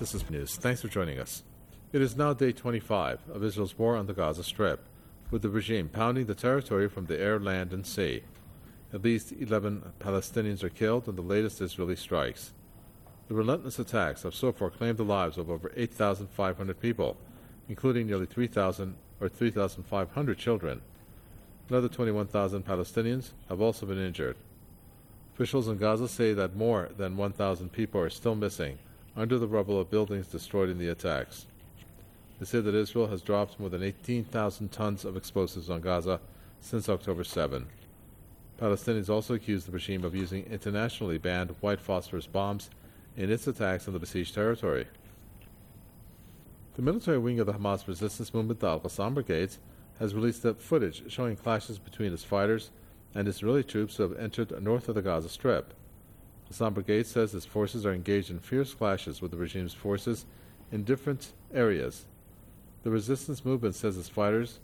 This is News. Thanks for joining us. It is now day 25 of Israel's war on the Gaza Strip, with the regime pounding the territory from the air, land, and sea. At least 11 Palestinians are killed in the latest Israeli strikes. The relentless attacks have so far claimed the lives of over 8,500 people, including nearly 3,500 children. Another 21,000 Palestinians have also been injured. Officials in Gaza say that more than 1,000 people are still missing under the rubble of buildings destroyed in the attacks. They say that Israel has dropped more than 18,000 tons of explosives on Gaza since October 7. Palestinians also accuse the regime of using internationally banned white phosphorus bombs in its attacks on the besieged territory. The military wing of the Hamas resistance movement, the Al-Qassam Brigades, has released footage showing clashes between its fighters and Israeli troops who have entered north of the Gaza Strip. Qassam Brigade says its forces are engaged in fierce clashes with the regime's forces in different areas. The resistance movement says its fighters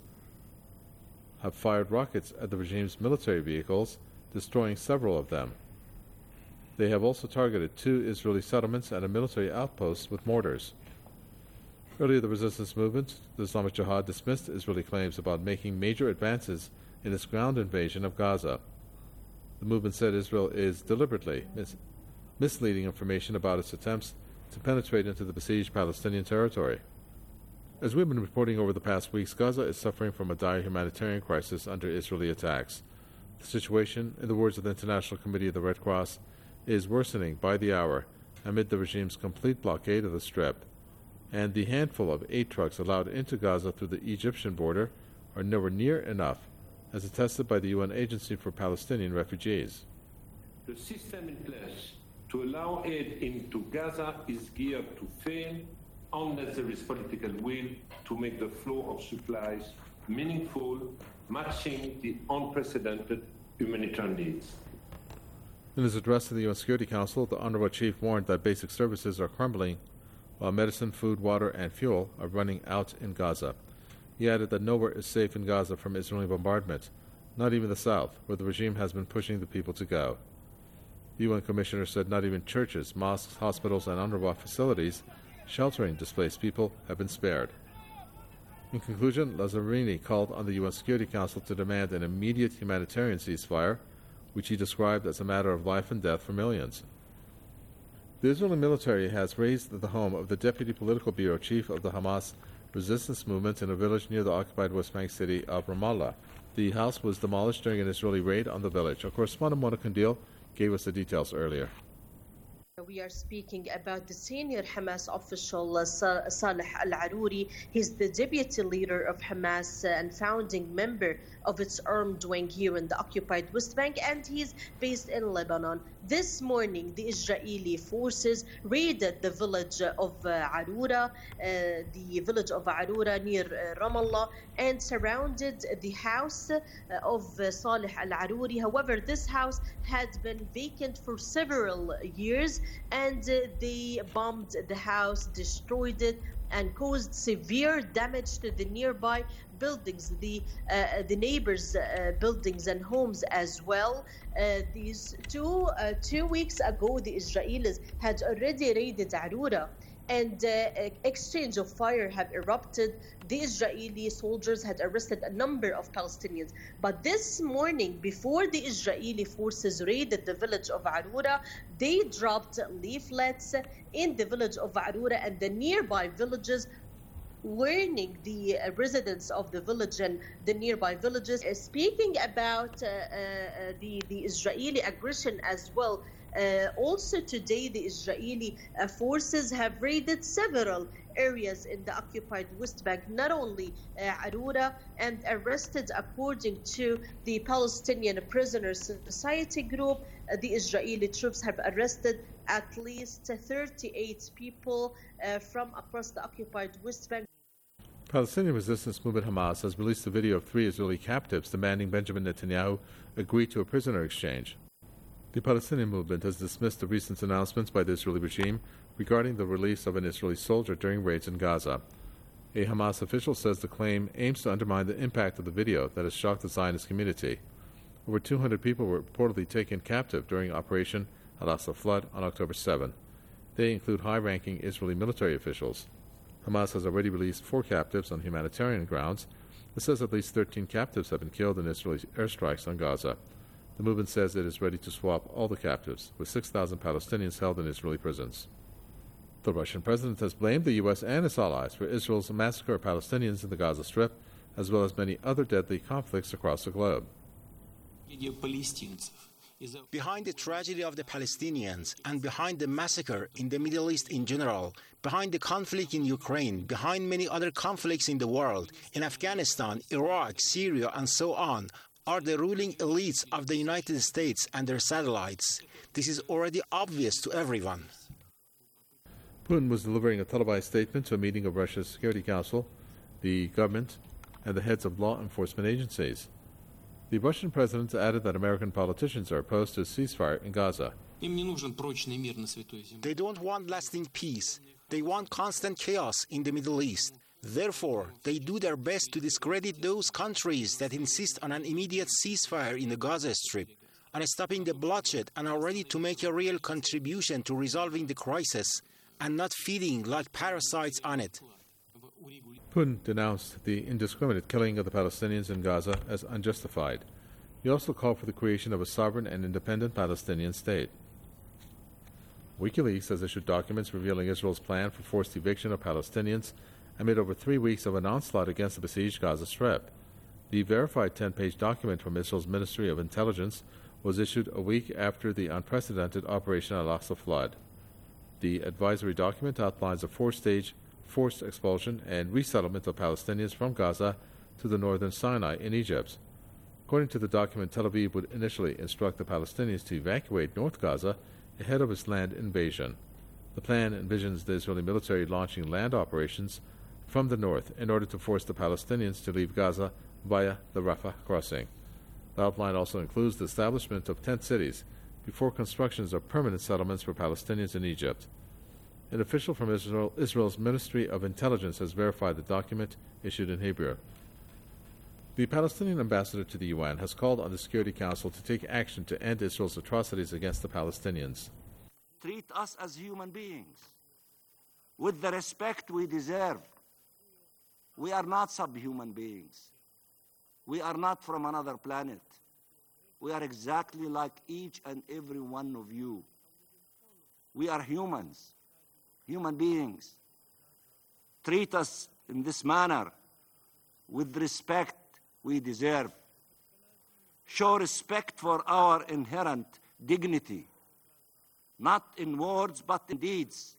have fired rockets at the regime's military vehicles, destroying several of them. They have also targeted 2 Israeli settlements and a military outpost with mortars. Earlier, the resistance movement, the Islamic Jihad, dismissed Israeli claims about making major advances in its ground invasion of Gaza. The movement said Israel is deliberately misleading information about its attempts to penetrate into the besieged Palestinian territory. As we've been reporting over the past weeks, Gaza is suffering from a dire humanitarian crisis under Israeli attacks. The situation, in the words of the International Committee of the Red Cross, is worsening by the hour amid the regime's complete blockade of the Strip, and the handful of 8 trucks allowed into Gaza through the Egyptian border are nowhere near enough, as attested by the UN Agency for Palestinian Refugees. The system in place to allow aid into Gaza is geared to fail unless there is political will to make the flow of supplies meaningful, matching the unprecedented humanitarian needs. In his address to the UN Security Council, the UNRWA chief warned that basic services are crumbling while medicine, food, water, and fuel are running out in Gaza. He added that nowhere is safe in Gaza from Israeli bombardment, not even the south, where the regime has been pushing the people to go. The UN commissioner said not even churches, mosques, hospitals, and UNRWA facilities sheltering displaced people have been spared. In conclusion, Lazzarini called on the UN Security Council to demand an immediate humanitarian ceasefire, which he described as a matter of life and death for millions. The Israeli military has razed the home of the deputy political bureau chief of the Hamas resistance movement in a village near the occupied West Bank city of Ramallah. The house was demolished during an Israeli raid on the village. Our correspondent Mona Kandil gave us the details earlier. We are speaking about the senior Hamas official, Saleh Al-Aruri. He's the deputy leader of Hamas and founding member of its armed wing here in the occupied West Bank, and he's based in Lebanon. This morning, the Israeli forces raided the village of Arura, near Ramallah, and surrounded the house of Saleh Al-Aruri. However, this house had been vacant for several years, and they bombed the house, destroyed it, and caused severe damage to the nearby buildings, the neighbors' buildings and homes as well. These 2 weeks ago, the Israelis had already raided Arura, and exchange of fire have erupted. The Israeli soldiers had arrested a number of Palestinians. But this morning, before the Israeli forces raided the village of Arura, they dropped leaflets in the village of Arura and the nearby villages, warning the residents of the village and the nearby villages. Speaking about the Israeli aggression as well, also today the Israeli forces have raided several areas in the occupied West Bank, not only Arura, and arrested, according to the Palestinian Prisoners Society group, the Israeli troops have arrested at least 38 people from across the occupied West Bank. Palestinian resistance movement Hamas has released a video of 3 Israeli captives demanding Benjamin Netanyahu agree to a prisoner exchange. The Palestinian movement has dismissed the recent announcements by the Israeli regime regarding the release of an Israeli soldier during raids in Gaza. A Hamas official says the claim aims to undermine the impact of the video that has shocked the Zionist community. Over 200 people were reportedly taken captive during Operation Al-Aqsa Flood on October 7. They include high-ranking Israeli military officials. Hamas has already released 4 captives on humanitarian grounds. It says at least 13 captives have been killed in Israeli airstrikes on Gaza. The movement says it is ready to swap all the captives, with 6,000 Palestinians held in Israeli prisons. The Russian president has blamed the U.S. and its allies for Israel's massacre of Palestinians in the Gaza Strip, as well as many other deadly conflicts across the globe. Behind the tragedy of the Palestinians and behind the massacre in the Middle East in general, behind the conflict in Ukraine, behind many other conflicts in the world, in Afghanistan, Iraq, Syria, and so on, are the ruling elites of the United States and their satellites. This is already obvious to everyone. Putin was delivering a televised statement to a meeting of Russia's Security Council, the government, and the heads of law enforcement agencies. The Russian president added that American politicians are opposed to a ceasefire in Gaza. They don't want lasting peace. They want constant chaos in the Middle East. Therefore, they do their best to discredit those countries that insist on an immediate ceasefire in the Gaza Strip, on stopping the bloodshed, and are ready to make a real contribution to resolving the crisis and not feeding like parasites on it. Putin denounced the indiscriminate killing of the Palestinians in Gaza as unjustified. He also called for the creation of a sovereign and independent Palestinian state. WikiLeaks has issued documents revealing Israel's plan for forced eviction of Palestinians amid over 3 weeks of an onslaught against the besieged Gaza Strip. The verified 10-page document from Israel's Ministry of Intelligence was issued a week after the unprecedented Operation Al-Aqsa flood. The advisory document outlines a 4-stage forced expulsion and resettlement of Palestinians from Gaza to the northern Sinai in Egypt. According to the document, Tel Aviv would initially instruct the Palestinians to evacuate North Gaza ahead of its land invasion. The plan envisions the Israeli military launching land operations from the north in order to force the Palestinians to leave Gaza via the Rafah crossing. The outline also includes the establishment of tent cities before constructions of permanent settlements for Palestinians in Egypt. An official from Israel's Ministry of Intelligence has verified the document issued in Hebrew. The Palestinian ambassador to the UN has called on the Security Council to take action to end Israel's atrocities against the Palestinians. Treat us as human beings with the respect we deserve. We are not subhuman beings. We are not from another planet. We are exactly like each and every one of you. We are humans, human beings. Treat us in this manner with respect we deserve. Show respect for our inherent dignity, not in words but in deeds,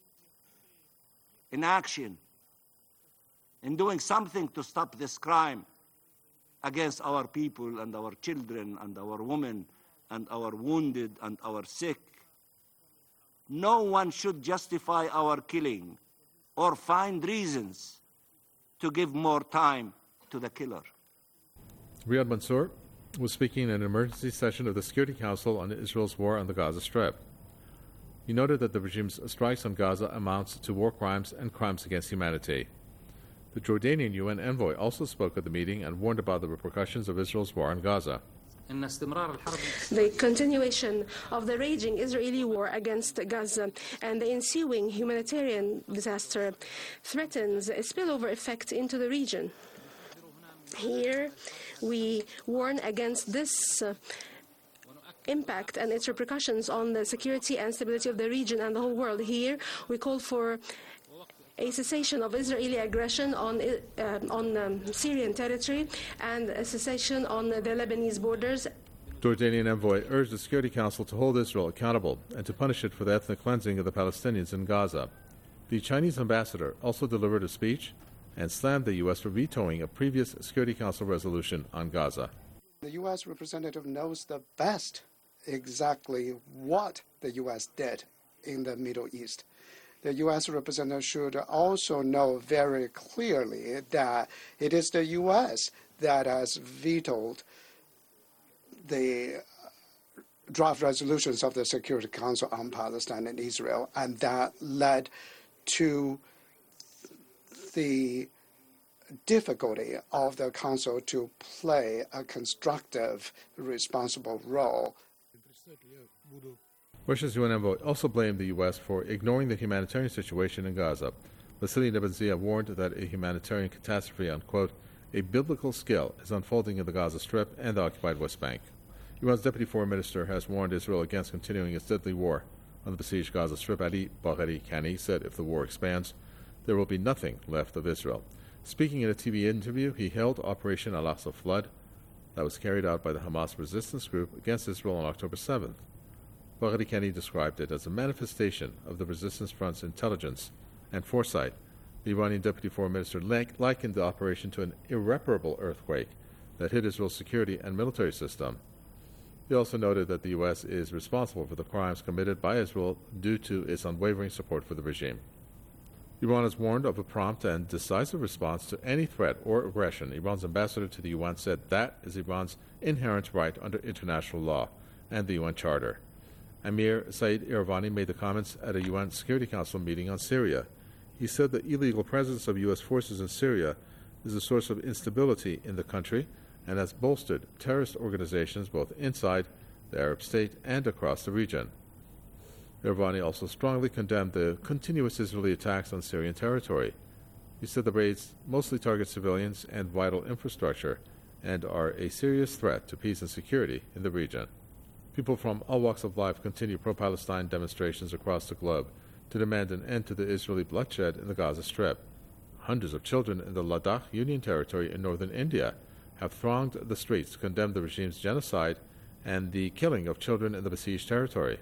in action, in doing something to stop this crime against our people and our children and our women and our wounded and our sick. No one should justify our killing or find reasons to give more time to the killer. Riyad Mansour was speaking in an emergency session of the Security Council on Israel's war on the Gaza Strip. He noted that the regime's strikes on Gaza amounts to war crimes and crimes against humanity. The Jordanian UN envoy also spoke at the meeting and warned about the repercussions of Israel's war on Gaza. The continuation of the raging Israeli war against Gaza and the ensuing humanitarian disaster threatens a spillover effect into the region. Here, we warn against this impact and its repercussions on the security and stability of the region and the whole world. Here, we call for a cessation of Israeli aggression on Syrian territory and a cessation on the Lebanese borders. Jordanian envoy urged the Security Council to hold Israel accountable and to punish it for the ethnic cleansing of the Palestinians in Gaza. The Chinese ambassador also delivered a speech and slammed the U.S. for vetoing a previous Security Council resolution on Gaza. The U.S. representative knows the best exactly what the U.S. did in the Middle East. The U.S. representative should also know very clearly that it is the U.S. that has vetoed the draft resolutions of the Security Council on Palestine and Israel, and that led to the difficulty of the Council to play a constructive, responsible role. Russia's UN envoy also blamed the U.S. for ignoring the humanitarian situation in Gaza. Vasily Nebenzia warned that a humanitarian catastrophe on, quote, a biblical scale is unfolding in the Gaza Strip and the occupied West Bank. Iran's deputy foreign minister has warned Israel against continuing its deadly war on the besieged Gaza Strip. Ali Bagheri Kani said if the war expands, there will be nothing left of Israel. Speaking in a TV interview, he hailed Operation Al-Aqsa Flood that was carried out by the Hamas resistance group against Israel on October 7th. Bagheri Kani described it as a manifestation of the resistance front's intelligence and foresight. The Iranian deputy foreign minister likened the operation to an irreparable earthquake that hit Israel's security and military system. He also noted that the U.S. is responsible for the crimes committed by Israel due to its unwavering support for the regime. Iran has warned of a prompt and decisive response to any threat or aggression. Iran's ambassador to the UN said that is Iran's inherent right under international law and the UN Charter. Amir Said Iravani made the comments at a UN Security Council meeting on Syria. He said the illegal presence of U.S. forces in Syria is a source of instability in the country and has bolstered terrorist organizations both inside the Arab state and across the region. Iravani also strongly condemned the continuous Israeli attacks on Syrian territory. He said the raids mostly target civilians and vital infrastructure and are a serious threat to peace and security in the region. People from all walks of life continue pro-Palestine demonstrations across the globe to demand an end to the Israeli bloodshed in the Gaza Strip. Hundreds of children in the Ladakh Union Territory in northern India have thronged the streets to condemn the regime's genocide and the killing of children in the besieged territory.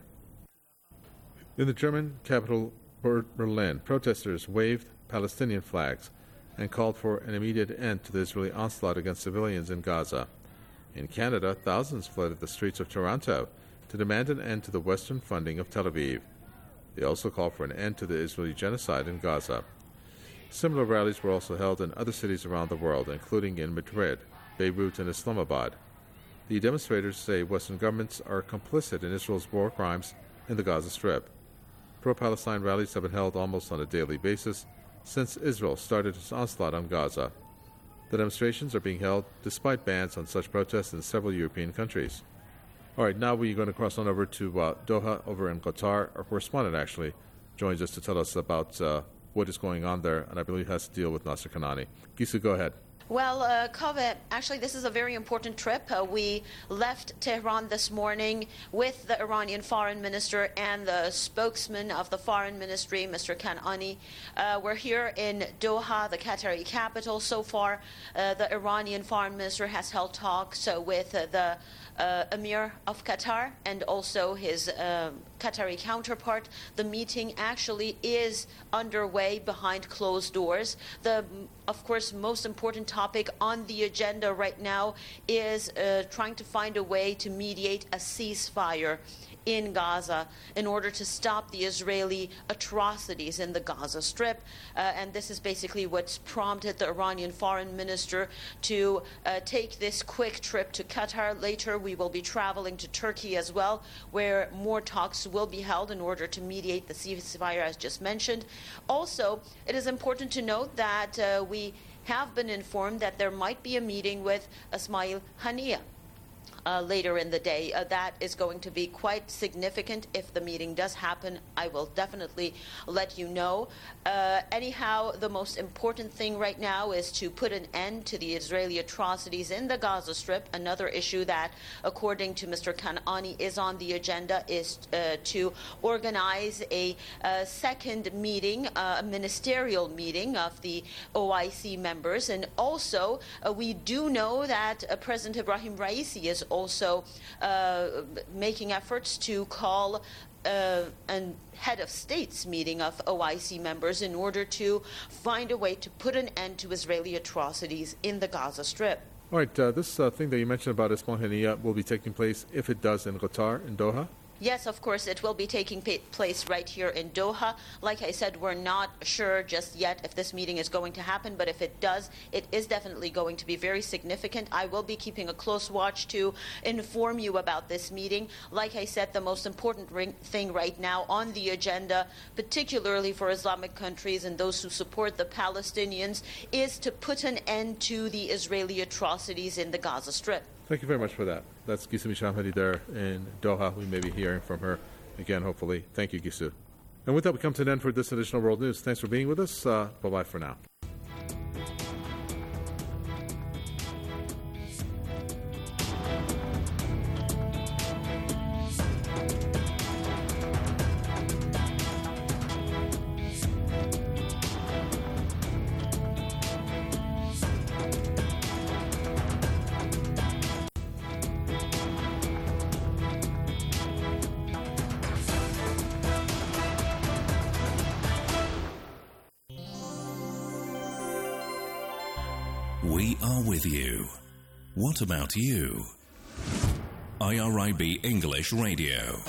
In the German capital Berlin, protesters waved Palestinian flags and called for an immediate end to the Israeli onslaught against civilians in Gaza. In Canada, thousands flooded the streets of Toronto to demand an end to the Western funding of Tel Aviv. They also called for an end to the Israeli genocide in Gaza. Similar rallies were also held in other cities around the world, including in Madrid, Beirut, and Islamabad. The demonstrators say Western governments are complicit in Israel's war crimes in the Gaza Strip. Pro-Palestine rallies have been held almost on a daily basis since Israel started its onslaught on Gaza. The demonstrations are being held despite bans on such protests in several European countries. All right, now we're going to cross on over to Doha, over in Qatar. Our correspondent actually joins us to tell us about what is going on there, and I believe has to deal with Nasser Kanani. Gisu, go ahead. Well, Kaveh, actually this is a very important trip. We left Tehran this morning with the Iranian foreign minister and the spokesman of the foreign ministry, Mr. Kanani. We're here in Doha, the Qatari capital. So far, the Iranian foreign minister has held talks with the Emir of Qatar and also his Qatari counterpart. The meeting actually is underway behind closed doors. The, of course, most important topic on the agenda right now is trying to find a way to mediate a ceasefire in Gaza in order to stop the Israeli atrocities in the Gaza Strip. And this is basically what's prompted the Iranian foreign minister to take this quick trip to Qatar. Later, we will be traveling to Turkey as well, where more talks will be held in order to mediate the ceasefire, as just mentioned. Also, it is important to note that we have been informed that there might be a meeting with Ismail Haniyeh later in the day. That is going to be quite significant. If the meeting does happen, I will definitely let you know. Anyhow, the most important thing right now is to put an end to the Israeli atrocities in the Gaza Strip. Another issue that, according to Mr. Kanani, is on the agenda is to organize a second meeting, a ministerial meeting of the OIC members. And also, we do know that President Ibrahim Raisi is also making efforts to call a head of states meeting of OIC members in order to find a way to put an end to Israeli atrocities in the Gaza Strip. All right, this thing that you mentioned about Ismail Haniyeh will be taking place, if it does, in Qatar, in Doha? Yes, of course, it will be taking place right here in Doha. Like I said, we're not sure just yet if this meeting is going to happen, but if it does, it is definitely going to be very significant. I will be keeping a close watch to inform you about this meeting. Like I said, the most important thing right now on the agenda, particularly for Islamic countries and those who support the Palestinians, is to put an end to the Israeli atrocities in the Gaza Strip. Thank you very much for that. That's Gisimi Shamhadi there in Doha. We may be hearing from her again, hopefully. Thank you, Gisu. And with that, we come to an end for this edition of World News. Thanks for being with us. Bye-bye for now. We are with you. What about you? IRIB English Radio.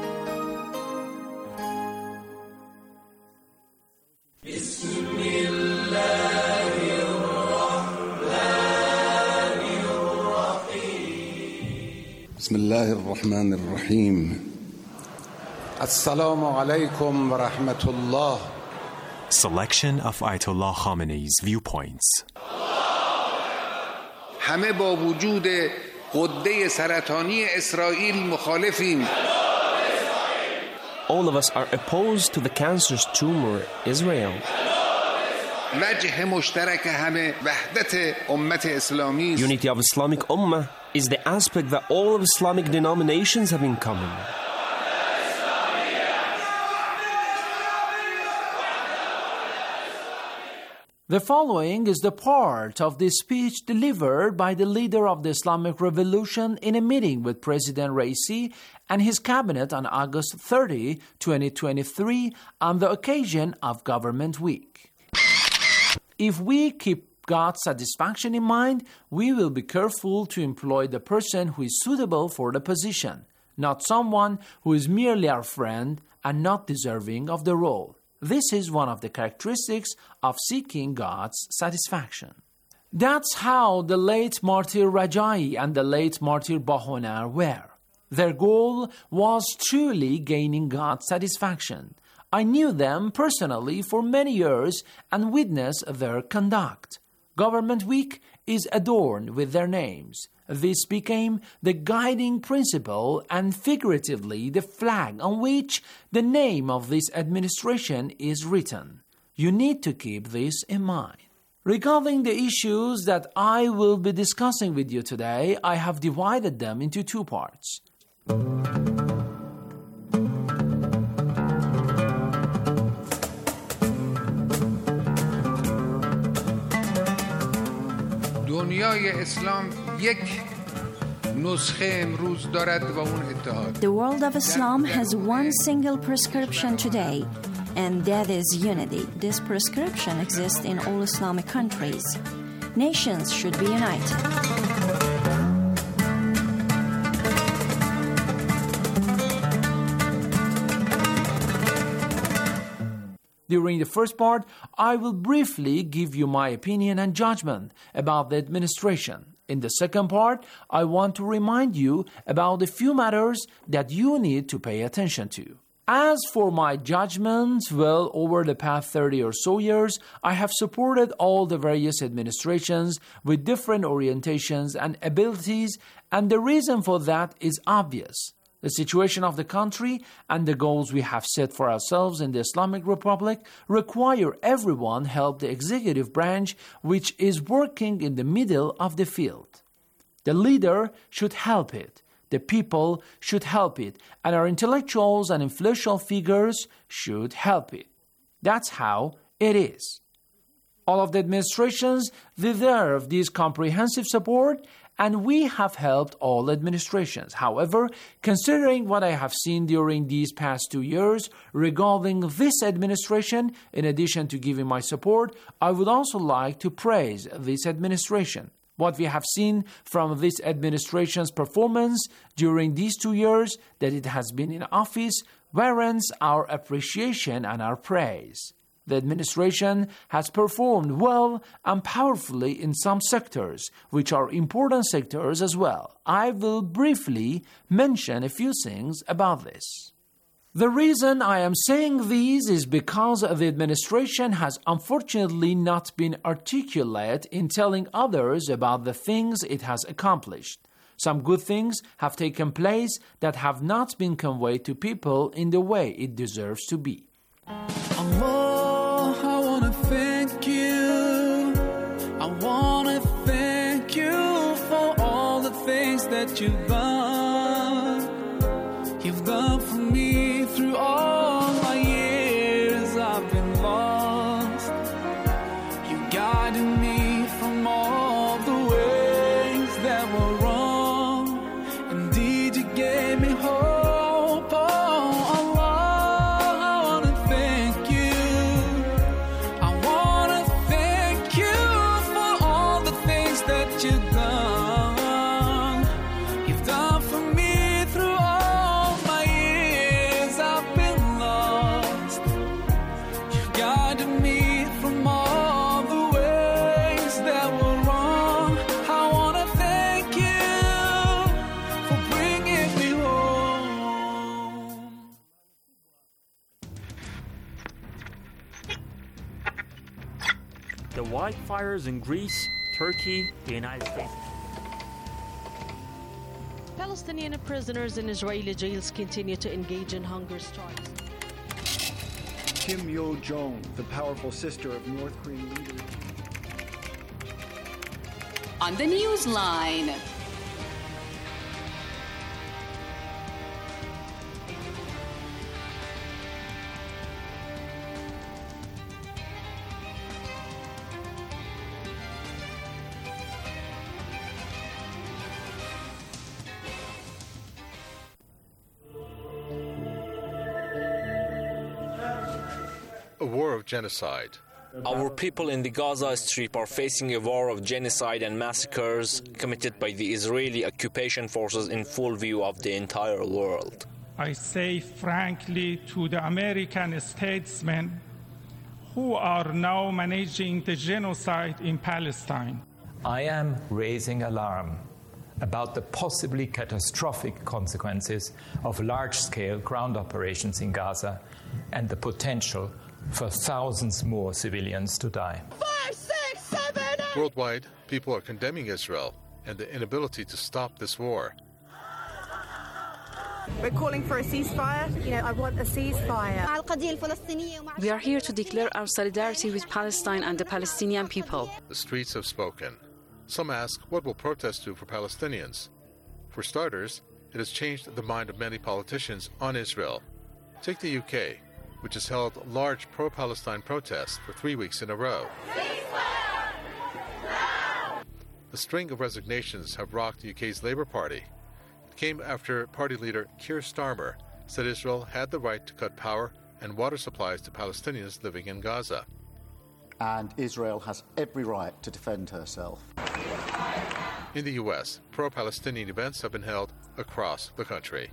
بسم الله الرحمن الرحيم. السلام عليكم ورحمة الله. Selection of Ayatollah Khamenei's viewpoints. همه با وجود غده سرطانی اسرائیل مخالفیم. All of us are opposed to the cancerous tumor Israel. وجه مشترک همه وحدت امت اسلامی. Unity of Islamic Ummah is the aspect that all of Islamic denominations have in common. The following is the part of the speech delivered by the leader of the Islamic Revolution in a meeting with President Raisi and his cabinet on August 30, 2023, on the occasion of Government Week. If we keep God's satisfaction in mind, we will be careful to employ the person who is suitable for the position, not someone who is merely our friend and not deserving of the role. This is one of the characteristics of seeking God's satisfaction. That's how the late martyr Rajai and the late martyr Bahonar were. Their goal was truly gaining God's satisfaction. I knew them personally for many years and witnessed their conduct. Government Week is adorned with their names. This became the guiding principle and figuratively the flag on which the name of this administration is written. You need to keep this in mind. Regarding the issues that I will be discussing with you today, I have divided them into two parts. دنیای اسلام یک نسخه امروز دارد و اون اتحاد. The world of Islam has one single prescription today, and that is unity. This prescription exists in all Islamic countries. Nations should be united. During the first part, I will briefly give you my opinion and judgment about the administration. In the second part, I want to remind you about a few matters that you need to pay attention to. As for my judgment, well, over the past 30 or so years, I have supported all the various administrations with different orientations and abilities, and the reason for that is obvious. The situation of the country and the goals we have set for ourselves in the Islamic Republic require everyone help the executive branch, which is working in the middle of the field. The leader should help it, the people should help it, and our intellectuals and influential figures should help it. That's how it is. All of the administrations deserve this comprehensive support, and we have helped all administrations. However, considering what I have seen during these past 2 years regarding this administration, in addition to giving my support, I would also like to praise this administration. What we have seen from this administration's performance during these 2 years that it has been in office warrants our appreciation and our praise. The administration has performed well and powerfully in some sectors, which are important sectors as well. I will briefly mention a few things about this. The reason I am saying these is because the administration has unfortunately not been articulate in telling others about the things it has accomplished. Some good things have taken place that have not been conveyed to people in the way it deserves to be. Allah, I want to thank you. I want to thank you for all the things that you've done. You've done for me through all my years I've been lost. You guided me from all the ways that were wrong. Indeed, you gave me hope. The wildfires in Greece, Turkey, the United States. Palestinian prisoners in Israeli jails continue to engage in hunger strikes. Kim Yo-jong, the powerful sister of North Korean leader. On the Newsline. A war of genocide. Our people in the Gaza Strip are facing a war of genocide and massacres committed by the Israeli occupation forces in full view of the entire world. I say frankly to the American statesmen who are now managing the genocide in Palestine. I am raising alarm about the possibly catastrophic consequences of large-scale ground operations in Gaza and the potential for thousands more civilians to die. 5, 6, 7, 8. Worldwide, people are condemning Israel and the inability to stop this war. We're calling for a ceasefire. I want a ceasefire. We are here to declare our solidarity with Palestine and the Palestinian people. The streets have spoken. Some ask, what will protests do for Palestinians? For starters, it has changed the mind of many politicians on Israel. Take the UK, which has held large pro-Palestine protests for 3 weeks in a row. A string of resignations have rocked the UK's Labour Party. It came after party leader Keir Starmer said Israel had the right to cut power and water supplies to Palestinians living in Gaza. And Israel has every right to defend herself. In the US, pro-Palestinian events have been held across the country.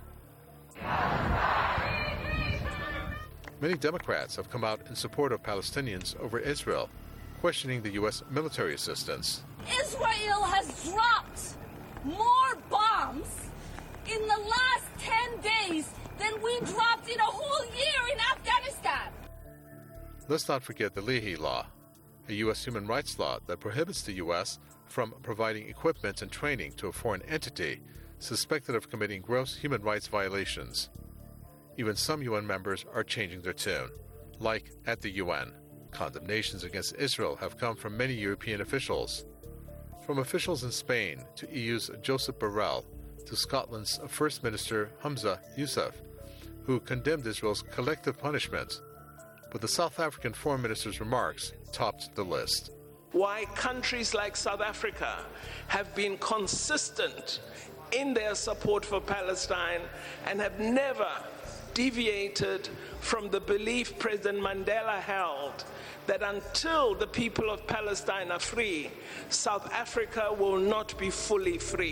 Many Democrats have come out in support of Palestinians over Israel, questioning the U.S. military assistance. Israel has dropped more bombs in the last 10 days than we dropped in a whole year in Afghanistan. Let's not forget the Leahy Law, a U.S. human rights law that prohibits the U.S. from providing equipment and training to a foreign entity suspected of committing gross human rights violations. Even some UN members are changing their tune, like at the UN. Condemnations against Israel have come from many European officials. From officials in Spain to EU's Joseph Borrell to Scotland's First Minister Humza Yousaf, who condemned Israel's collective punishment. But the South African Foreign Minister's remarks topped the list. Why countries like South Africa have been consistent in their support for Palestine and have never deviated from the belief President Mandela held that until the people of Palestine are free, South Africa will not be fully free.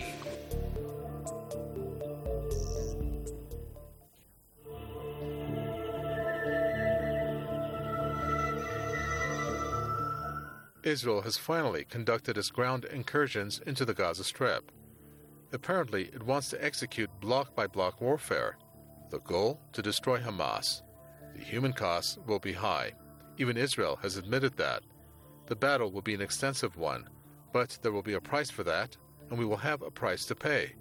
Israel has finally conducted its ground incursions into the Gaza Strip. Apparently, it wants to execute block-by-block warfare. The goal? To destroy Hamas. The human costs will be high. Even Israel has admitted that. The battle will be an extensive one, but there will be a price for that, and we will have a price to pay.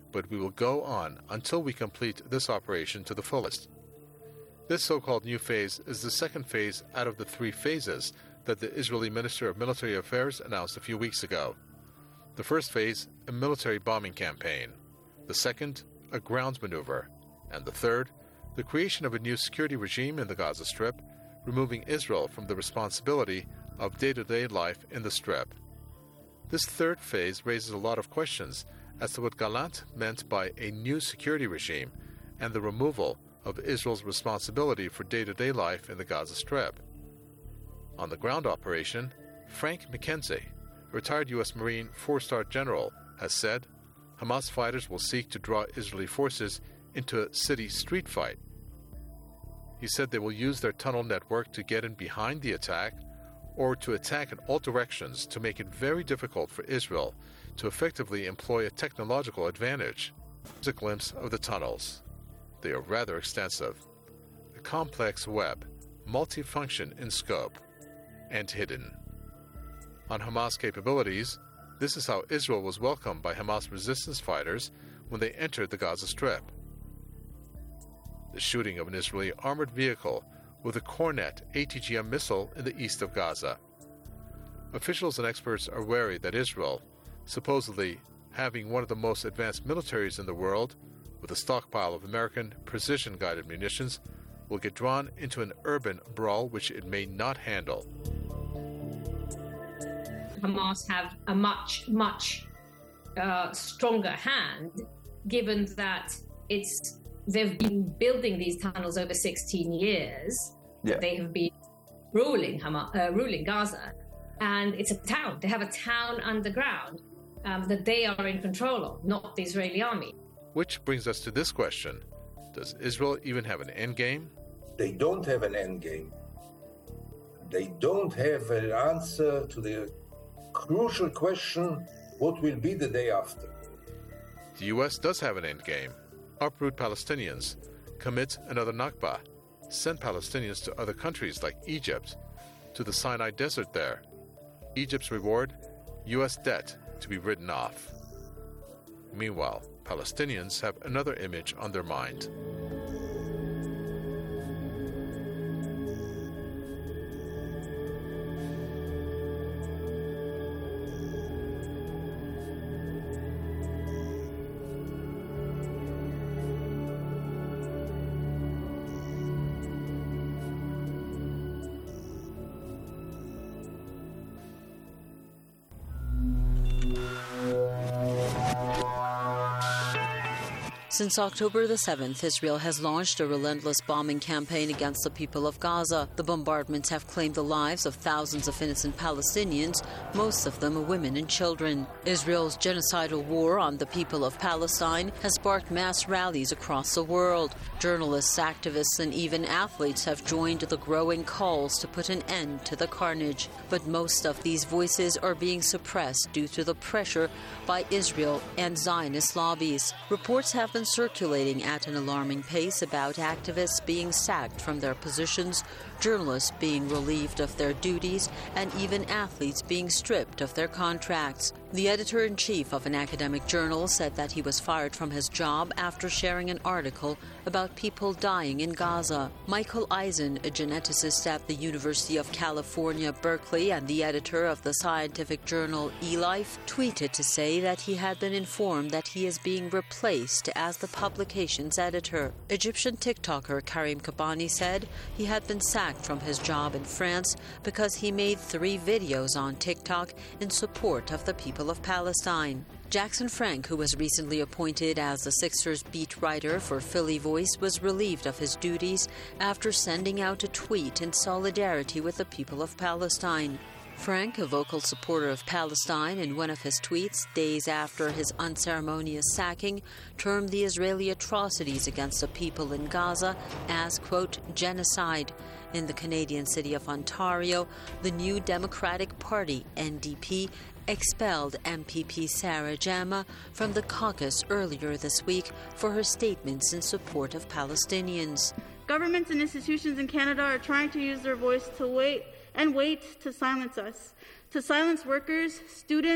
but we will go on until we complete this operation to the fullest. This so-called new phase is the second phase out of the 3 phases that the Israeli Minister of Military Affairs announced a few weeks ago. The first phase, a military bombing campaign. The second, a ground maneuver. And the third, the creation of a new security regime in the Gaza Strip, removing Israel from the responsibility of day-to-day life in the Strip. This third phase raises a lot of questions as to what Gallant meant by a new security regime and the removal of Israel's responsibility for day-to-day life in the Gaza Strip. On the ground operation, Frank McKenzie, retired U.S. Marine 4-star general, has said Hamas fighters will seek to draw Israeli forces into a city street fight. He said they will use their tunnel network to get in behind the attack or to attack in all directions to make it very difficult for Israel to effectively employ a technological advantage. Here's a glimpse of the tunnels. They are rather extensive. A complex web, multifunction in scope, and hidden. On Hamas capabilities, this is how Israel was welcomed by Hamas resistance fighters when they entered the Gaza Strip. The shooting of an Israeli armored vehicle with a Kornet ATGM missile in the east of Gaza. Officials and experts are wary that Israel, supposedly having one of the most advanced militaries in the world, with a stockpile of American precision-guided munitions, will get drawn into an urban brawl which it may not handle. Hamas have a much stronger hand, given that they've been building these tunnels over 16 years. Yeah. They have been ruling Gaza, and it's a town. They have a town underground that they are in control of, not the Israeli army. Which brings us to this question. Does Israel even have an end game? They don't have an end game. They don't have an answer to the crucial question, what will be the day after? The U.S. does have an end game. Uproot Palestinians, commit another Nakba, send Palestinians to other countries like Egypt, to the Sinai Desert there. Egypt's reward, U.S. debt to be written off. Meanwhile, Palestinians have another image on their mind. Since October the 7th, Israel has launched a relentless bombing campaign against the people of Gaza. The bombardments have claimed the lives of thousands of innocent Palestinians, most of them women and children. Israel's genocidal war on the people of Palestine has sparked mass rallies across the world. Journalists, activists, and even athletes have joined the growing calls to put an end to the carnage. But most of these voices are being suppressed due to the pressure by Israel and Zionist lobbies. Reports have been circulating at an alarming pace about activists being sacked from their positions, journalists being relieved of their duties, and even athletes being stripped of their contracts. The editor-in-chief of an academic journal said that he was fired from his job after sharing an article about people dying in Gaza. Michael Eisen, a geneticist at the University of California, Berkeley, and the editor of the scientific journal eLife, tweeted to say that he had been informed that he is being replaced as the publication's editor. Egyptian TikToker Karim Kabani said he had been sacked from his job in France because he made 3 videos on TikTok in support of the people of Palestine. Jackson Frank, who was recently appointed as the Sixers beat writer for Philly Voice, was relieved of his duties after sending out a tweet in solidarity with the people of Palestine. Frank, a vocal supporter of Palestine, in one of his tweets days after his unceremonious sacking, termed the Israeli atrocities against the people in Gaza as, quote, genocide. In the Canadian city of Ontario, the New Democratic Party, NDP, expelled MPP Sarah Jama from the caucus earlier this week for her statements in support of Palestinians. Governments and institutions in Canada are trying to use their voice to wait to silence us, to silence workers, students,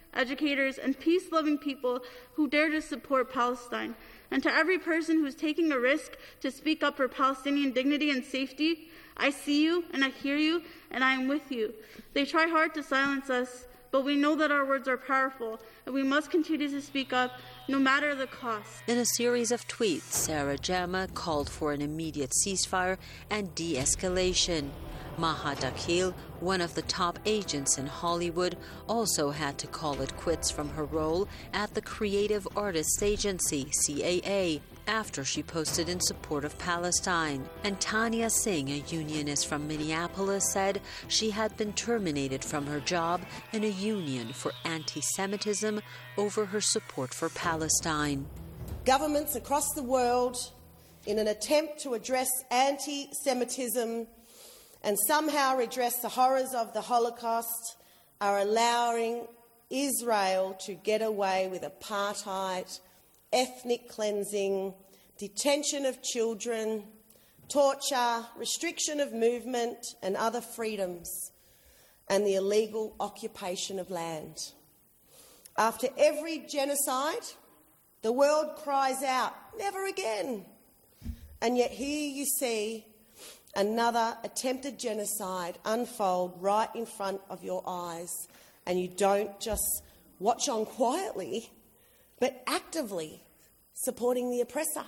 educators, and peace-loving people who dare to support Palestine. And to every person who's taking a risk to speak up for Palestinian dignity and safety, I see you and I hear you and I am with you. They try hard to silence us, but we know that our words are powerful and we must continue to speak up no matter the cost. In a series of tweets, Sarah Jama called for an immediate ceasefire and de-escalation. Maha Dakhil, one of the top agents in Hollywood, also had to call it quits from her role at the Creative Artists Agency, CAA, after she posted in support of Palestine. And Tanya Singh, a unionist from Minneapolis, said she had been terminated from her job in a union for anti-Semitism over her support for Palestine. Governments across the world, in an attempt to address anti-Semitism and somehow redress the horrors of the Holocaust, are allowing Israel to get away with apartheid, ethnic cleansing, detention of children, torture, restriction of movement and other freedoms, and the illegal occupation of land. After every genocide, the world cries out, "Never again." And yet here you see another attempted genocide unfold right in front of your eyes, and you don't just watch on quietly, but actively supporting the oppressor.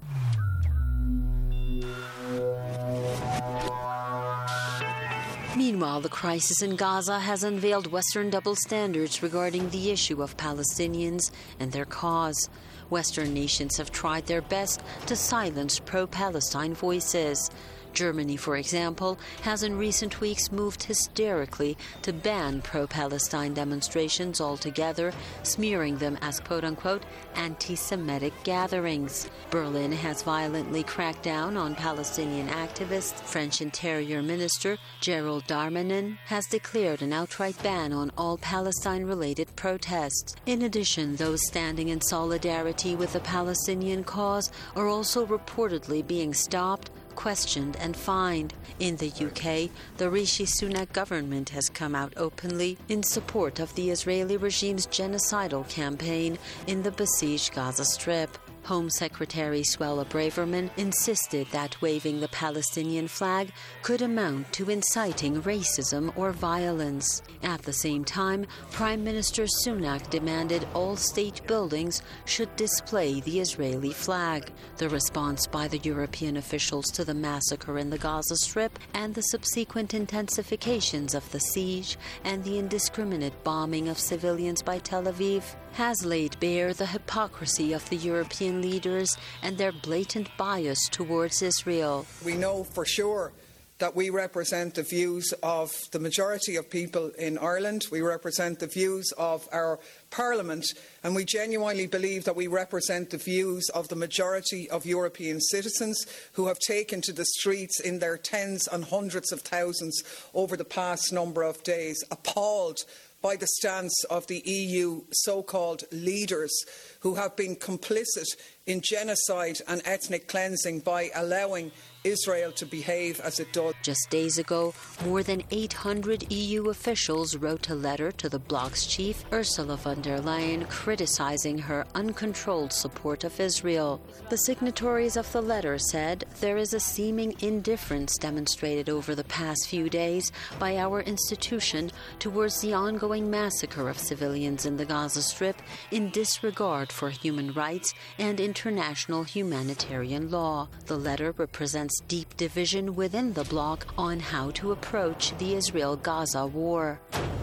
Meanwhile, the crisis in Gaza has unveiled Western double standards regarding the issue of Palestinians and their cause. Western nations have tried their best to silence pro-Palestine voices. Germany, for example, has in recent weeks moved hysterically to ban pro-Palestine demonstrations altogether, smearing them as quote-unquote anti-Semitic gatherings. Berlin has violently cracked down on Palestinian activists. French Interior Minister Gerald Darmanin has declared an outright ban on all Palestine-related protests. In addition, those standing in solidarity with the Palestinian cause are also reportedly being stopped, questioned and fined. In the UK, the Rishi Sunak government has come out openly in support of the Israeli regime's genocidal campaign in the besieged Gaza Strip. Home Secretary Suella Braverman insisted that waving the Palestinian flag could amount to inciting racism or violence. At the same time, Prime Minister Sunak demanded all state buildings should display the Israeli flag. The response by the European officials to the massacre in the Gaza Strip and the subsequent intensifications of the siege and the indiscriminate bombing of civilians by Tel Aviv has laid bare the hypocrisy of the European leaders and their blatant bias towards Israel. We know for sure that we represent the views of the majority of people in Ireland. We represent the views of our Parliament, and we genuinely believe that we represent the views of the majority of European citizens who have taken to the streets in their tens and hundreds of thousands over the past number of days, appalled by the stance of the EU so-called leaders who have been complicit in genocide and ethnic cleansing by allowing Israel to behave as it does. Just days ago, more than 800 EU officials wrote a letter to the bloc's chief, Ursula von der Leyen, criticizing her uncontrolled support of Israel. The signatories of the letter said there is a seeming indifference demonstrated over the past few days by our institution towards the ongoing massacre of civilians in the Gaza Strip in disregard for human rights and international humanitarian law. The letter represents deep division within the bloc on how to approach the Israel-Gaza war.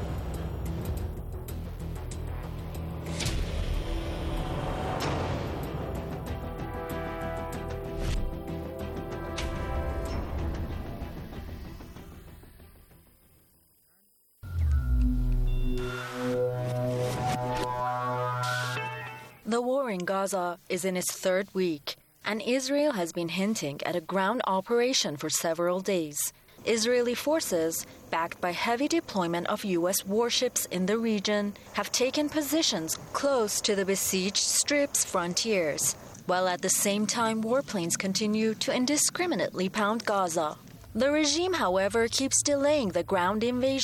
The war in Gaza is in its third week, and Israel has been hinting at a ground operation for several days. Israeli forces, backed by heavy deployment of U.S. warships in the region, have taken positions close to the besieged Strip's frontiers, while at the same time warplanes continue to indiscriminately pound Gaza. The regime, however, keeps delaying the ground invasion,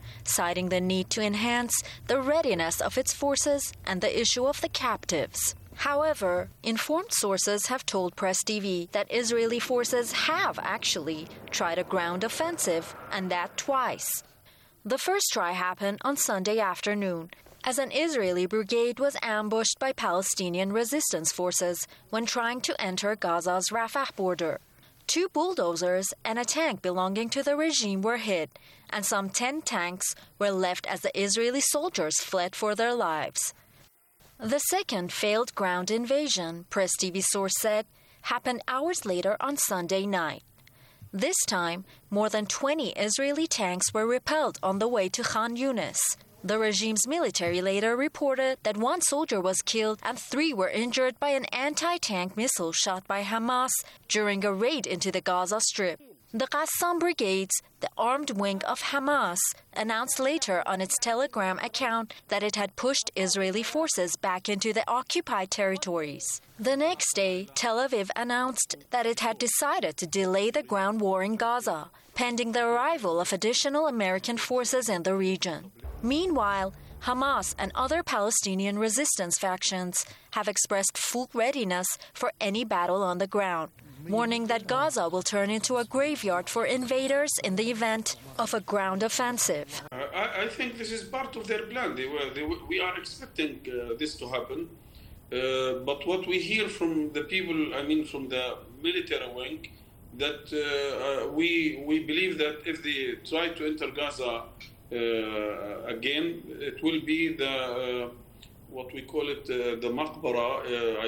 citing the need to enhance the readiness of its forces and the issue of the captives. However, informed sources have told Press TV that Israeli forces have actually tried a ground offensive, and that twice. The first try happened on Sunday afternoon, as an Israeli brigade was ambushed by Palestinian resistance forces when trying to enter Gaza's Rafah border. 2 bulldozers and a tank belonging to the regime were hit, and some 10 tanks were left as the Israeli soldiers fled for their lives. The second failed ground invasion, Press TV source said, happened hours later on Sunday night. This time, more than 20 Israeli tanks were repelled on the way to Khan Yunis. The regime's military later reported that 1 soldier was killed and 3 were injured by an anti-tank missile shot by Hamas during a raid into the Gaza Strip. The Qassam Brigades, the armed wing of Hamas, announced later on its Telegram account that it had pushed Israeli forces back into the occupied territories. The next day, Tel Aviv announced that it had decided to delay the ground war in Gaza, pending the arrival of additional American forces in the region. Meanwhile, Hamas and other Palestinian resistance factions have expressed full readiness for any battle on the ground, warning that Gaza will turn into a graveyard for invaders in the event of a ground offensive. I think this is part of their plan. We are expecting this to happen. But what we hear from the people, from the military wing, that we believe that if they try to enter Gaza again, it will be the what we call it the maqbara.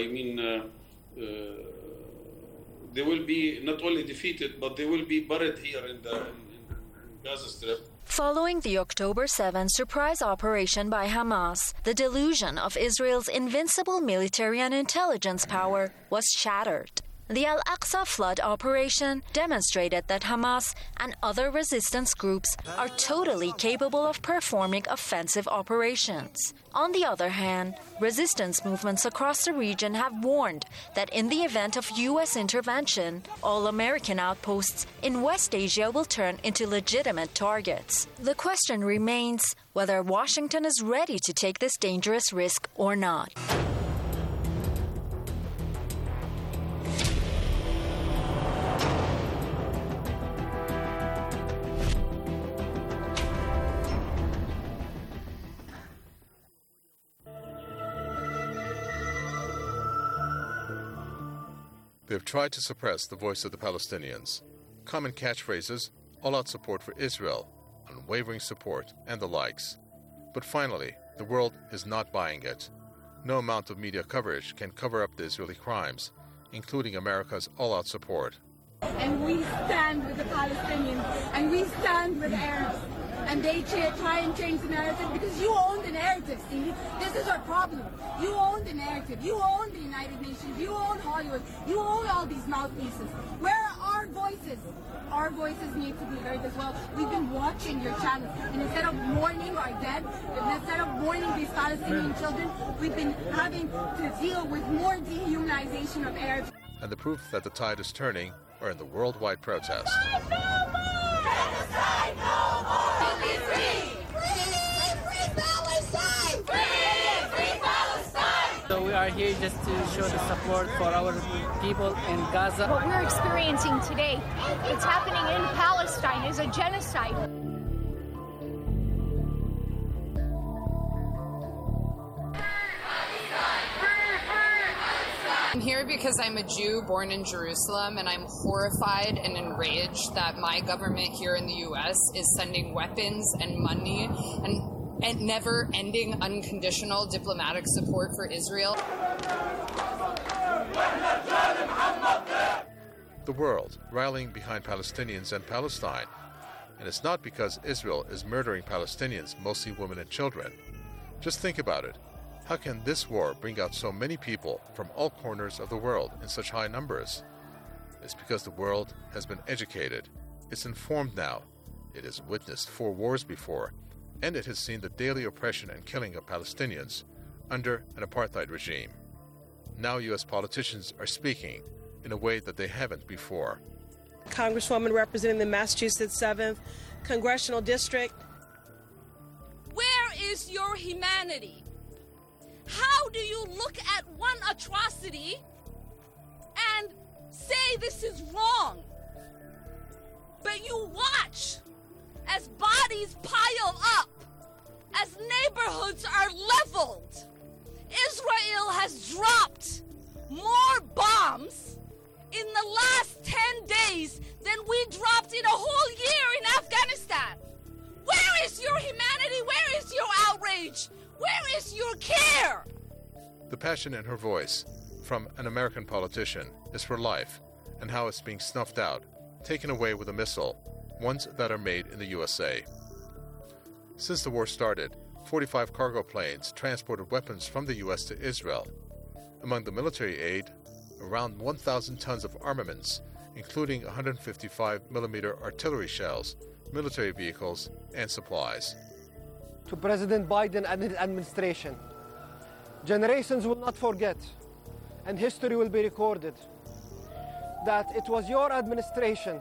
They will be not only defeated, but they will be buried here in Gaza Strip. Following the October 7 surprise operation by Hamas, the delusion of Israel's invincible military and intelligence power was shattered. The Al-Aqsa flood operation demonstrated that Hamas and other resistance groups are totally capable of performing offensive operations. On the other hand, resistance movements across the region have warned that in the event of U.S. intervention, all American outposts in West Asia will turn into legitimate targets. The question remains whether Washington is ready to take this dangerous risk or not. They have tried to suppress the voice of the Palestinians. Common catchphrases, all-out support for Israel, unwavering support, and the likes. But finally, the world is not buying it. No amount of media coverage can cover up the Israeli crimes, including America's all-out support. And we stand with the Palestinians, and we stand with Arabs. And they try and change the narrative because you own the narrative, see? This is our problem. You own the narrative. You own the United Nations. You own Hollywood. You own all these mouthpieces. Where are our voices? Our voices need to be heard as well. We've been watching your channel, and instead of mourning our dead, instead of mourning these Palestinian children, we've been having to deal with more dehumanization of Arabs. And the proof that the tide is turning are in the worldwide protest. Genocide no more! Free Palestine! Free Palestine! So we are here just to show the support for our people in Gaza. What we're experiencing today, it's happening in Palestine, is a genocide. I'm here because I'm a Jew born in Jerusalem, and I'm horrified and enraged that my government here in the U.S. is sending weapons and money and never-ending unconditional diplomatic support for Israel. The world rallying behind Palestinians and Palestine. And it's not because Israel is murdering Palestinians, mostly women and children. Just think about it. How can this war bring out so many people from all corners of the world in such high numbers? It's because the world has been educated. It's informed now. It has witnessed 4 wars before, and it has seen the daily oppression and killing of Palestinians under an apartheid regime. Now U.S. politicians are speaking in a way that they haven't before. Congresswoman representing the Massachusetts 7th Congressional District. is your humanity? How do you look at one atrocity and say this is wrong? But you watch as bodies pile up, as neighborhoods are leveled. Israel has dropped more bombs in the last 10 days than we dropped in a whole year in Afghanistan. Where is your humanity? Where is your outrage? Where is your care? The passion in her voice, from an American politician, is for life, and how it's being snuffed out, taken away with a missile, ones that are made in the USA. Since the war started, 45 cargo planes transported weapons from the U.S. to Israel. Among the military aid, around 1,000 tons of armaments, including 155mm artillery shells, military vehicles, and supplies. To President Biden and his administration, generations will not forget, and history will be recorded, that it was your administration,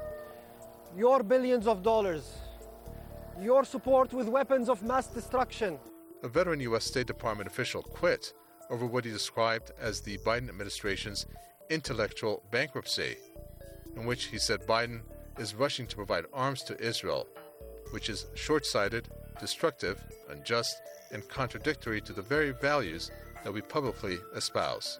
your billions of dollars, your support with weapons of mass destruction. A veteran U.S. State Department official quit over what he described as the Biden administration's intellectual bankruptcy, in which he said Biden is rushing to provide arms to Israel, which is short-sighted, destructive, unjust, and contradictory to the very values that we publicly espouse.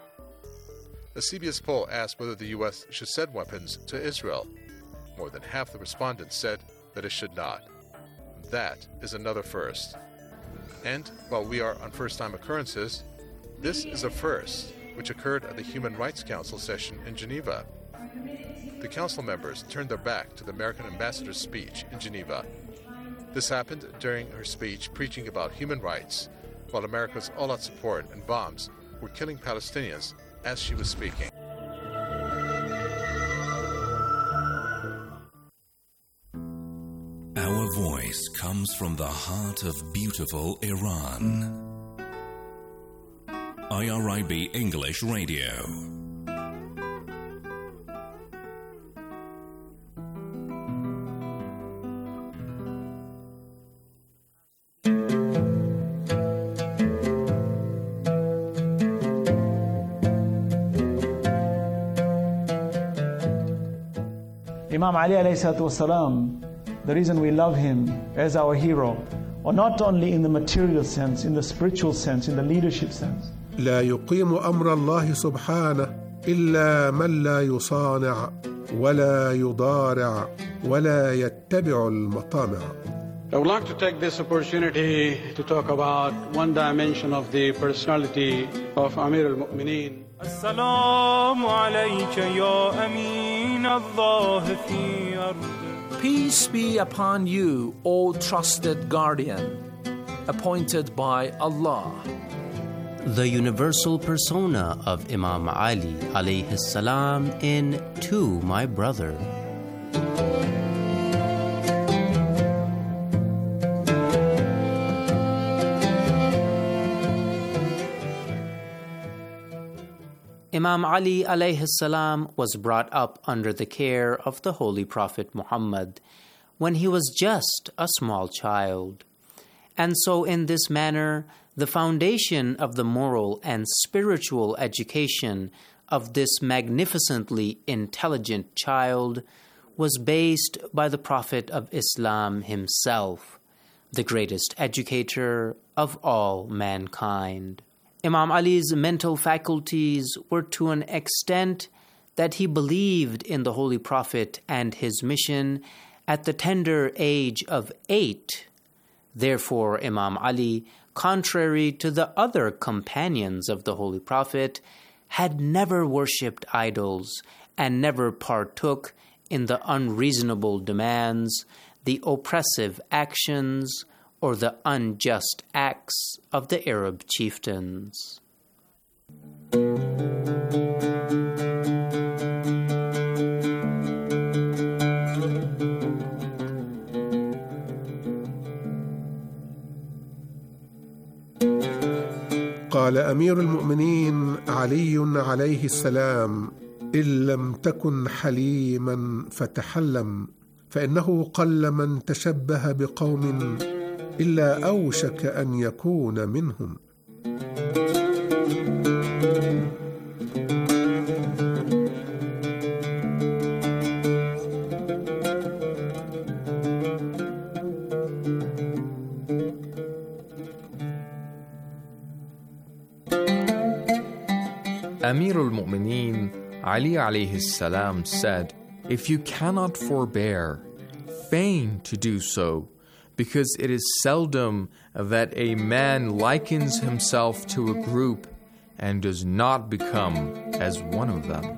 A CBS poll asked whether the U.S. should send weapons to Israel. More than half the respondents said that it should not. That is another first. And while we are on first-time occurrences, this is a first, which occurred at the Human Rights Council session in Geneva. The council members turned their back to the American ambassador's speech in Geneva. This happened during her speech preaching about human rights, while America's all-out support and bombs were killing Palestinians as she was speaking. Our voice comes from the heart of beautiful Iran. IRIB English Radio. Imam Ali alayhi salatu wasalam, the reason we love him as our hero, or not only in the material sense, in the spiritual sense, in the leadership sense. لا يقيم أمر الله سبحانه إلا من لا يصانع ولا يضارع ولا يتبع المطامع. I would like to take this opportunity to talk about one dimension of the personality of Amir al-Mu'mineen. Assalamu alayka ya amin Allah fi ard. Peace be upon you, O trusted guardian, appointed by Allah. The universal persona of Imam Ali alayhi salam in To My Brother. Imam Ali alayhi salam was brought up under the care of the Holy Prophet Muhammad when he was just a small child. And so in this manner, the foundation of the moral and spiritual education of this magnificently intelligent child was based by the Prophet of Islam himself, the greatest educator of all mankind. Imam Ali's mental faculties were to an extent that he believed in the Holy Prophet and his mission at the tender age of 8. Therefore, Imam Ali, contrary to the other companions of the Holy Prophet, had never worshipped idols and never partook in the unreasonable demands, the oppressive actions, or the unjust acts of the Arab chieftains. قال أمير المؤمنين علي عليه السلام: إن لم تكن حليما فتحلم، فإنه قل من تشبه بقوم إلا أوشك أن يكون منهم. Amir al-Mu'mineen Ali alayhi salam said, "If you cannot forbear, feign to do so, because it is seldom that a man likens himself to a group and does not become as one of them."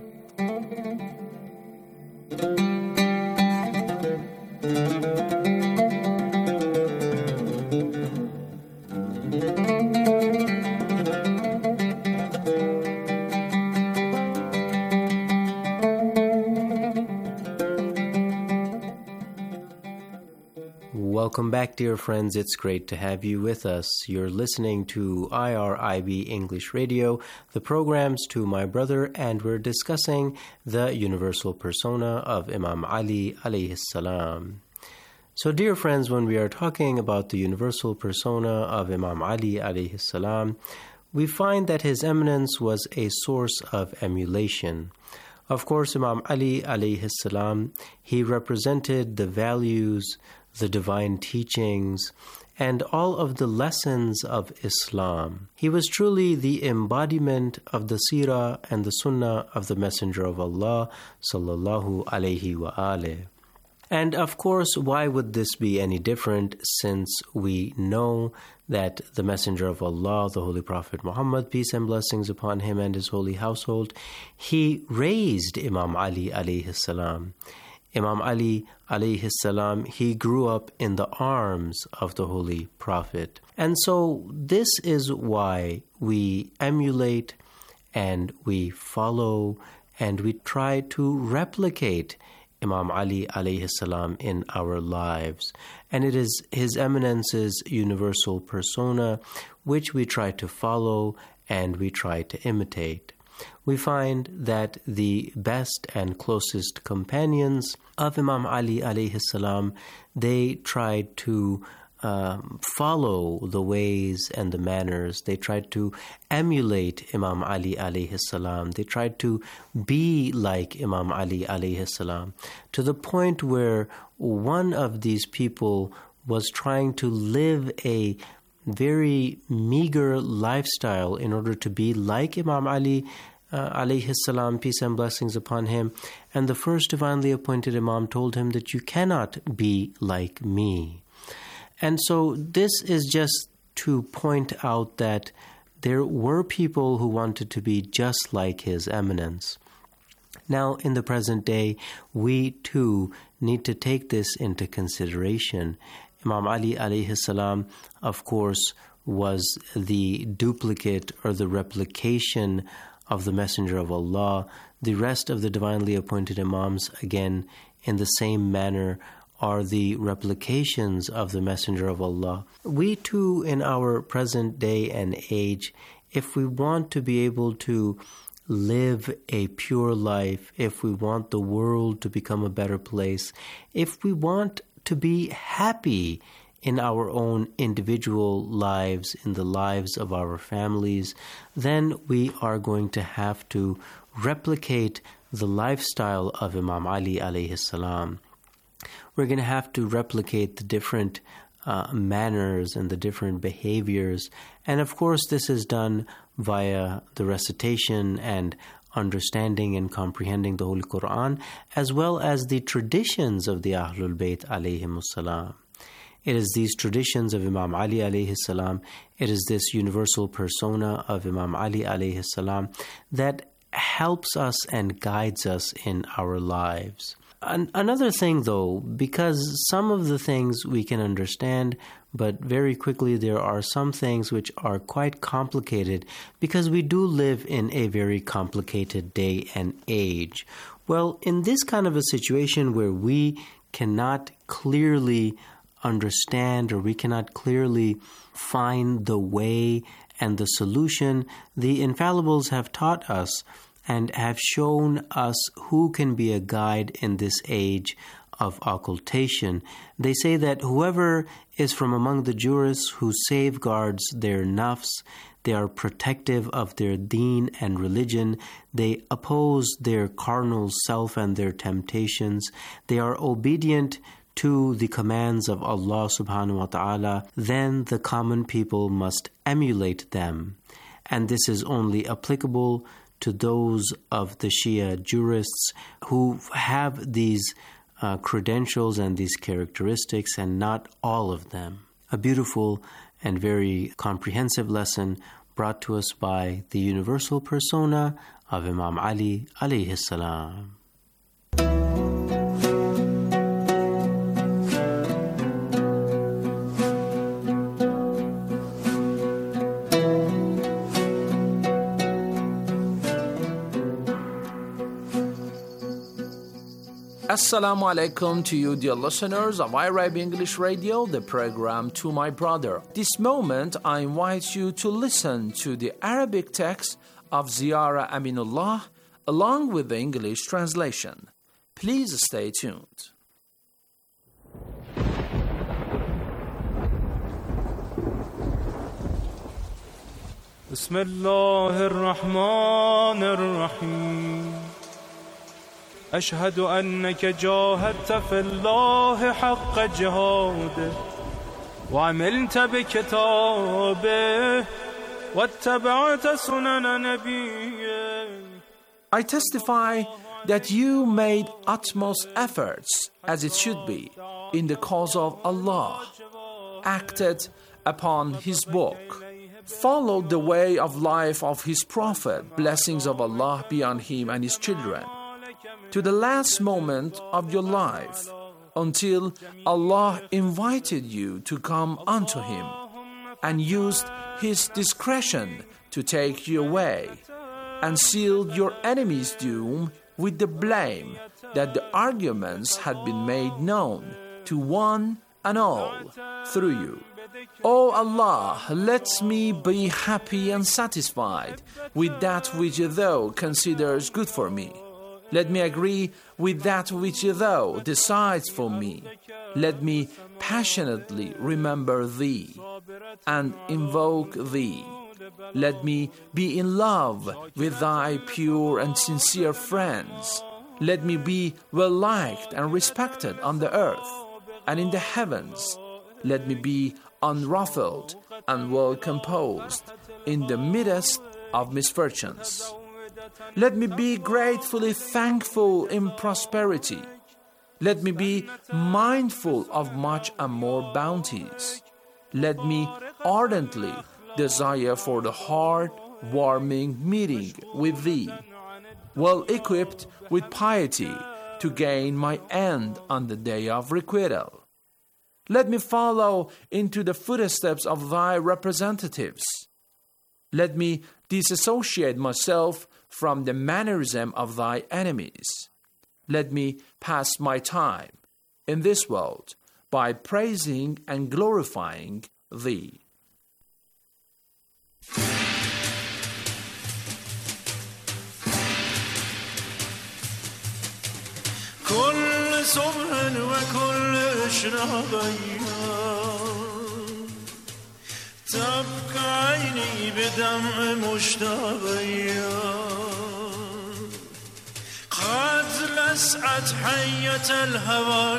Welcome back, dear friends. It's great to have you with us. You're listening to IRIB English Radio, the programs to my brother, and we're discussing the universal persona of Imam Ali alayhi salam. So, dear friends, when we are talking about the universal persona of Imam Ali alayhi salam, we find that his eminence was a source of emulation. Of course, Imam Ali alayhi salam, he represented the values, the divine teachings, and all of the lessons of Islam. He was truly the embodiment of the seerah and the sunnah of the Messenger of Allah sallallahu alayhi wa alih. And of course, why would this be any different, since we know that the Messenger of Allah, the Holy Prophet Muhammad, peace and blessings upon him and his holy household, he raised Imam Ali alayhi salam. Imam Ali alayhi salam, he grew up in the arms of the Holy Prophet. And so this is why we emulate and we follow and we try to replicate Imam Ali alayhi salam in our lives. And it is His Eminence's universal persona which we try to follow and we try to imitate. We find that the best and closest companions of Imam Ali alayhi salam, they tried to follow the ways and the manners. They tried to emulate Imam Ali alayhi salam. They tried to be like Imam Ali alayhi salam, to the point where one of these people was trying to live a very meager lifestyle in order to be like Imam Ali alayhi salam, peace and blessings upon him. And the first divinely appointed Imam told him that you cannot be like me. And so this is just to point out that there were people who wanted to be just like His Eminence. Now, in the present day, we too need to take this into consideration. Imam Ali alayhi salam, of course, was the duplicate or the replication of the Messenger of Allah. The rest of the divinely appointed Imams, again, in the same manner, are the replications of the Messenger of Allah. We too, in our present day and age, if we want to be able to live a pure life, if we want the world to become a better place, if we want to be happy in our own individual lives, in the lives of our families, then we are going to have to replicate the lifestyle of Imam Ali alayhi salam. We're going to have to replicate the different manners and the different behaviors. And of course, this is done via the recitation and understanding and comprehending the Holy Quran, as well as the traditions of the Ahlul Bayt alayhimus salam. It is these traditions of Imam Ali alayhi salam, it is this universal persona of Imam Ali alayhi salam that helps us and guides us in our lives. Another thing, though, because some of the things we can understand, but very quickly there are some things which are quite complicated because we do live in a very complicated day and age. Well, in this kind of a situation where we cannot clearly understand or we cannot clearly find the way and the solution, the infallibles have taught us and have shown us who can be a guide in this age of occultation. They say that whoever is from among the jurists who safeguards their nafs, they are protective of their deen and religion, they oppose their carnal self and their temptations, they are obedient to the commands of Allah subhanahu wa ta'ala, then the common people must emulate them. And this is only applicable to those of the Shia jurists who have these credentials and these characteristics, and not all of them. A beautiful and very comprehensive lesson brought to us by the universal persona of Imam Ali alayhi salam. Assalamu alaikum to you, dear listeners of iRib English Radio, the program To My Brother. This moment, I invite you to listen to the Arabic text of Ziyara Aminullah along with the English translation. Please stay tuned. Bismillah ar-Rahman ar-Rahim. أشهد أنك جاهدت في الله حق جهاده وعملت بكتابه واتبعت سنن نبيه. I testify that you made utmost efforts, as it should be, in the cause of Allah, acted upon His book, followed the way of life of His Prophet, blessings of Allah be on him and his children, to the last moment of your life, until Allah invited you to come unto Him and used His discretion to take you away, and sealed your enemy's doom with the blame that the arguments had been made known to one and all through you. O Allah, let me be happy and satisfied with that which Thou considers good for me. Let me agree with that which Thou decides for me. Let me passionately remember Thee and invoke Thee. Let me be in love with Thy pure and sincere friends. Let me be well liked and respected on the earth and in the heavens. Let me be unruffled and well composed in the midst of misfortunes. Let me be gratefully thankful in prosperity. Let me be mindful of much and more bounties. Let me ardently desire for the heart-warming meeting with Thee, well equipped with piety to gain my end on the day of requital. Let me follow into the footsteps of Thy representatives. Let me disassociate myself from the mannerism of Thy enemies. Let me pass my time in this world by praising and glorifying Thee. كل صبح وكل إشراق تبكى عيني بدمع مشتاقية قد لسعت حية الهوى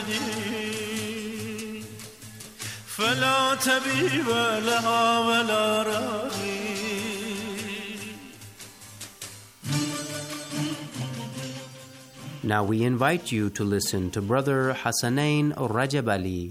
كبدي فلا تبيب لها ولا راغي. Now we invite you to listen to Brother Hassanain Rajab Ali.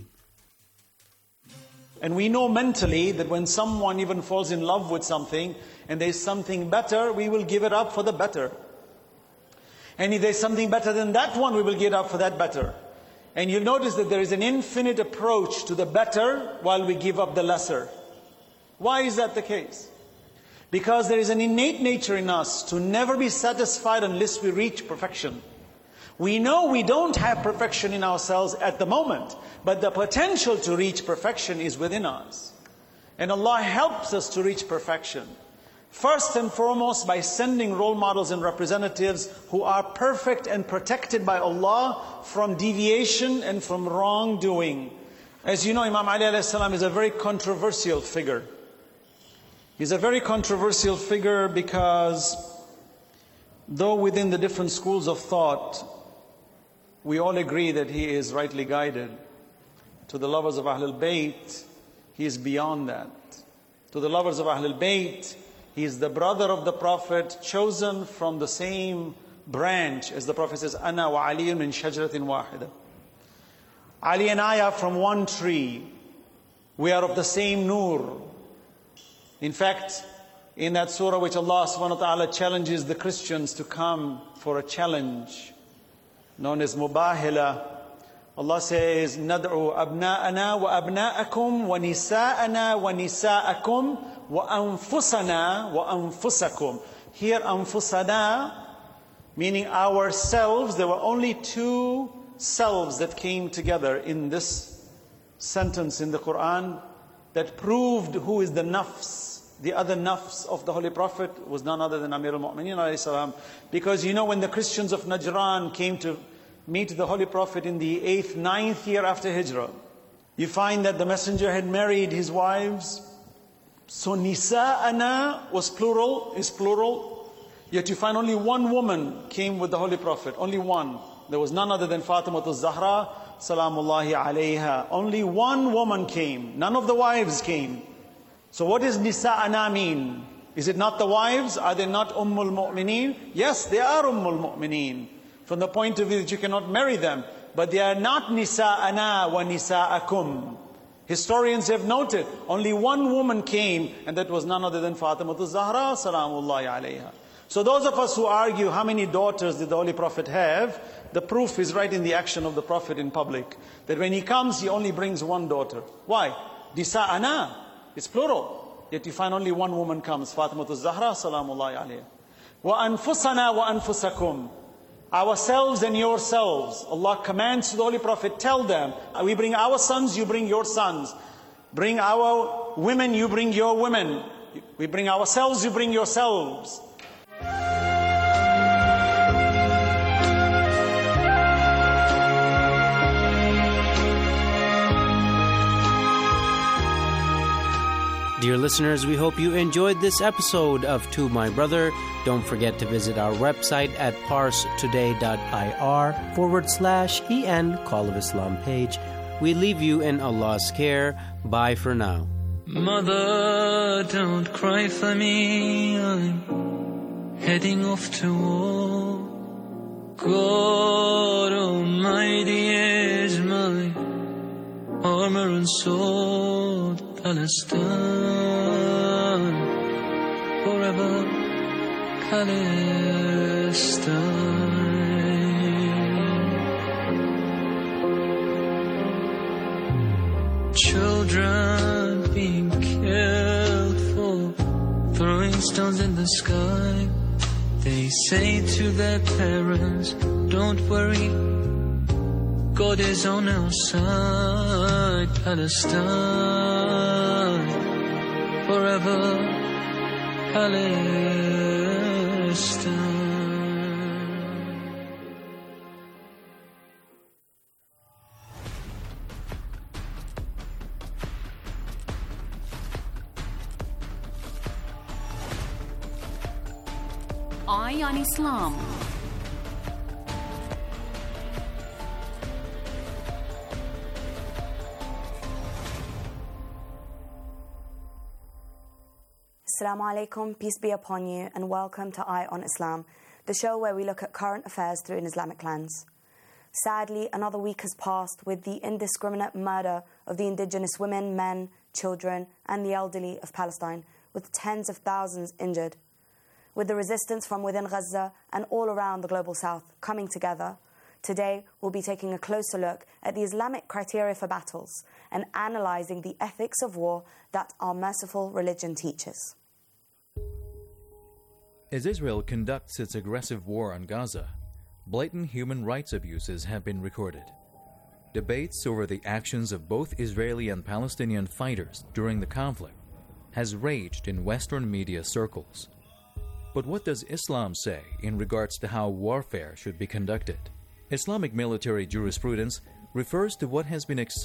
And we know mentally that when someone even falls in love with something and there's something better, we will give it up for the better. And if there's something better than that one, we will give it up for that better. And you'll notice that there is an infinite approach to the better while we give up the lesser. Why is that the case? Because there is an innate nature in us to never be satisfied unless we reach perfection. We know we don't have perfection in ourselves at the moment, but the potential to reach perfection is within us. And Allah helps us to reach perfection. First and foremost, by sending role models and representatives who are perfect and protected by Allah from deviation and from wrongdoing. As you know, Imam Ali alayhi salam is a very controversial figure. He's a very controversial figure because though within the different schools of thought, we all agree that he is rightly guided. To the lovers of Ahlul Bayt, he is beyond that. To the lovers of Ahlul Bayt, he is the brother of the Prophet, chosen from the same branch, as the Prophet says, Ana wa Aliyun min shajratin wahida. Ali and I are from one tree. We are of the same nur. In fact, in that surah which Allah subhanahu wa ta'ala challenges the Christians to come for a challenge, known as Mubahila, Allah says, Nad'u abna'ana wa abna'akum wa nisa'ana wa nisa'akum wa anfusana wa anfusakum. Here, anfusana, meaning ourselves. There were only two selves that came together in this sentence in the Quran that proved who is the nafs. The other nafs of the Holy Prophet was none other than Amir al-Mu'mineen alayhi salam. Because you know, when the Christians of Najran came to meet the Holy Prophet in the 8th, 9th year after Hijrah, you find that the Messenger had married his wives. So nisa'ana was plural, is plural. Yet you find only one woman came with the Holy Prophet, only one. There was none other than Fatima al-Zahra, salamullahi alayha. Only one woman came, none of the wives came. So what does nisa'ana mean? Is it not the wives? Are they not Ummul Mu'mineen? Yes, they are Ummul Mu'mineen. From the point of view that you cannot marry them. But they are not nisa'ana wa nisa'akum. Historians have noted, only one woman came, and that was none other than Fatima al-Zahra, salamullahi alayha. So those of us who argue how many daughters did the Holy Prophet have, the proof is right in the action of the Prophet in public. That when he comes, he only brings one daughter. Why? Nisa'ana. It's plural. Yet you find only one woman comes, Fatima al-Zahra, salamullahi alayha. Wa anfusana wa anfusakum. Ourselves and yourselves. Allah commands to the Holy Prophet, tell them, we bring our sons, you bring your sons. Bring our women, you bring your women. We bring ourselves, you bring yourselves. Dear listeners, we hope you enjoyed this episode of To My Brother. Don't forget to visit our website at parstoday.ir/EN Call of Islam page. We leave you in Allah's care. Bye for now. Mother, don't cry for me. I'm heading off to war. God Almighty is my armor and sword. Palestine, forever Palestine. Children being killed for throwing stones in the sky. They say to their parents, don't worry, God is on our side. Palestine, forever Palestine. Eye on Islam. Assalamu alaikum, peace be upon you, and welcome to Eye on Islam, the show where we look at current affairs through an Islamic lens. Sadly, another week has passed with the indiscriminate murder of the indigenous women, men, children, and the elderly of Palestine, with tens of thousands injured. With the resistance from within Gaza and all around the global south coming together, today we'll be taking a closer look at the Islamic criteria for battles and analysing the ethics of war that our merciful religion teaches. As Israel conducts its aggressive war on Gaza, blatant human rights abuses have been recorded. Debates over the actions of both Israeli and Palestinian fighters during the conflict has raged in Western media circles. But what does Islam say in regards to how warfare should be conducted? Islamic military jurisprudence refers to what has been accepted